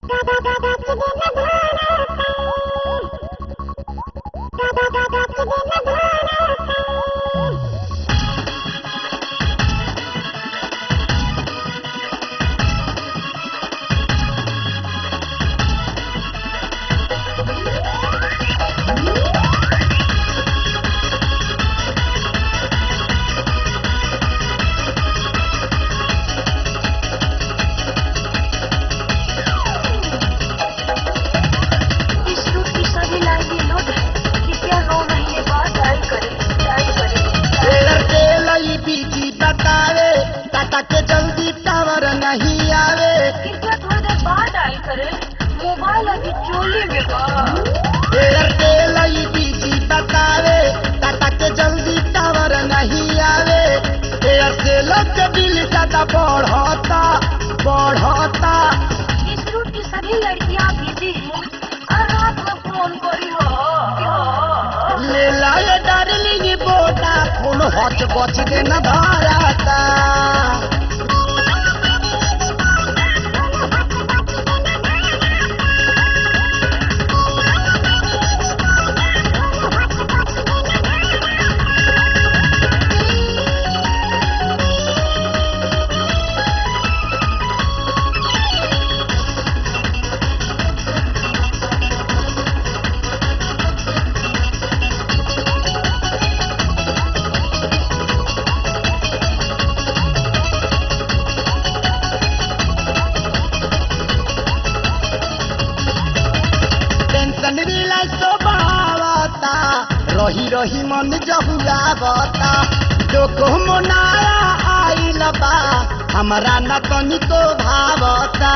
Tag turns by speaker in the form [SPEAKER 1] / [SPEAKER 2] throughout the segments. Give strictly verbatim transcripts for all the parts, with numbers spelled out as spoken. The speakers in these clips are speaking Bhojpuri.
[SPEAKER 1] बढ़ता बढ़ता
[SPEAKER 2] इस रूट की सभी लड़कियां बिजी हैं और रात में फोन करी हो
[SPEAKER 1] ले लाए डार्लिंग बोटा फोन हच बच देना धराता रही रही मन जहुआवता डोको मोनाया आइल बा हमरा न तनिको भावता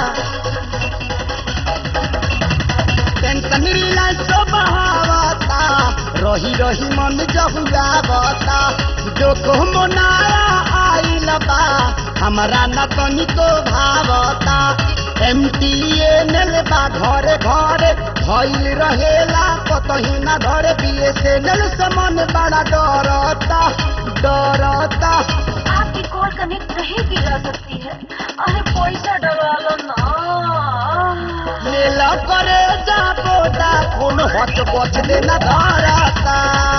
[SPEAKER 1] टेंशन रिलैक्स बहावता रही रही मन जहुआवता डोको मोनाया आइल बा हमरा न तनिको भावता एमटीएनएल बा घरे घरे भइल रहेला कतही ना धरे बीएसएनएल से मन बड़ा डरता डरता
[SPEAKER 2] आपकी कॉल कनेक्ट रही भी रह सकती है। अरे पैसा डरा लो ना
[SPEAKER 1] ले ला करे जा बोटा फोन हच बच देना धराता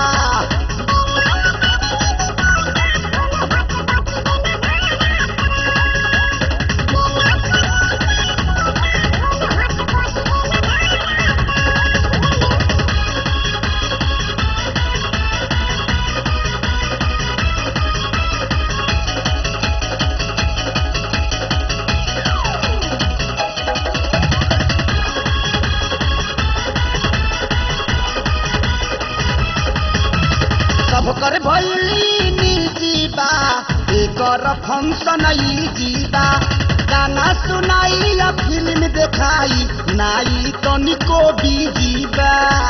[SPEAKER 1] कर भइली निजीबा एकर फंक्शन ई जीबा गाना सुनाई या फिल्म देखाई नाई तनिको बीजीबा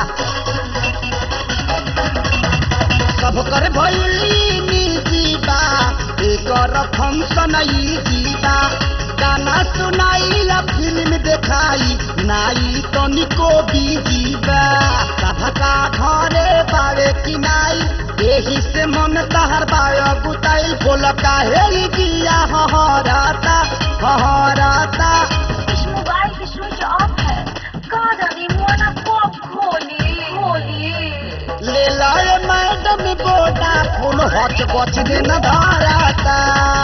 [SPEAKER 1] सब कर भइली निजीबा एकर फंक्शन ई जीबा गाना सुनाई या फिल्म देखाई नाई तनिको बीजीबा सबका घरे बावे कि नाई यही से मन तहर बाया गुताइल बोल काहे दिया हहराता हहराता
[SPEAKER 2] इस मोबाइल की स्विच ऑफ है कादा रिमोट पॉप खोली खोली
[SPEAKER 1] ले लाए मैडम बोटा फोन हच बच देना धराता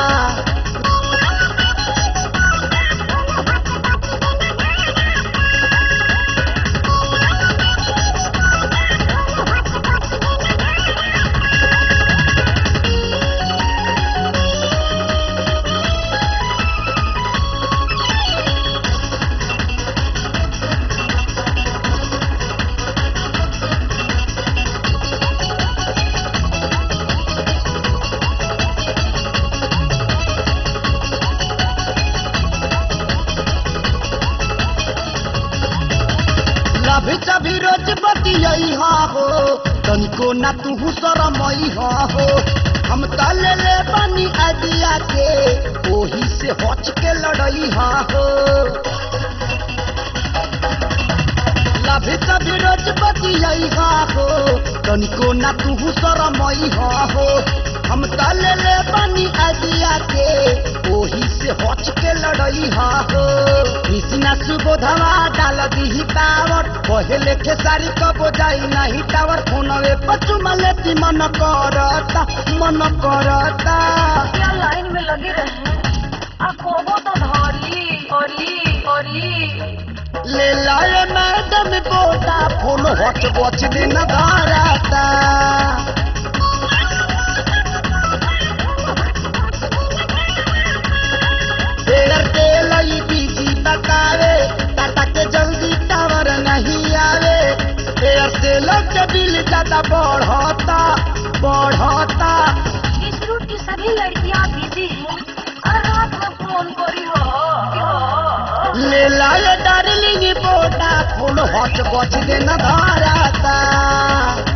[SPEAKER 1] भी रोज बतियई हो तनिको ना तू शरमई हो हम त ले ले बनी आदिया के ओही से हच के लड़ई हो लभी कभी रोज बतियई हो तनिको ना तू शरमई हो हम तो ले ले बनी आइडिया के ओही से हच के लड़ई हा हो कृष्णा सुबोधवा डाल दी पावर पहले खेसारी कबो जाई नहीं टावर फोनवे पचुमा लेती मन करता मन करता
[SPEAKER 2] क्या लाइन में लगे रहे आ कोबो तो धरी औरी औरी
[SPEAKER 1] ले लाए मैडम बोटा फोन हट बच दिन धाराता एयरटेल ई बिजी बतावे टाटा के जल्दी टावर नहीं आवे एयरटेल के बिल ज्यादा बढ़ता बढ़ता
[SPEAKER 2] इस रूट की सभी लड़कियां बिजी हैं और रात में फोन करी हो
[SPEAKER 1] ले लाए डार्लिंग बोटा फोन हट बच दिन धाराता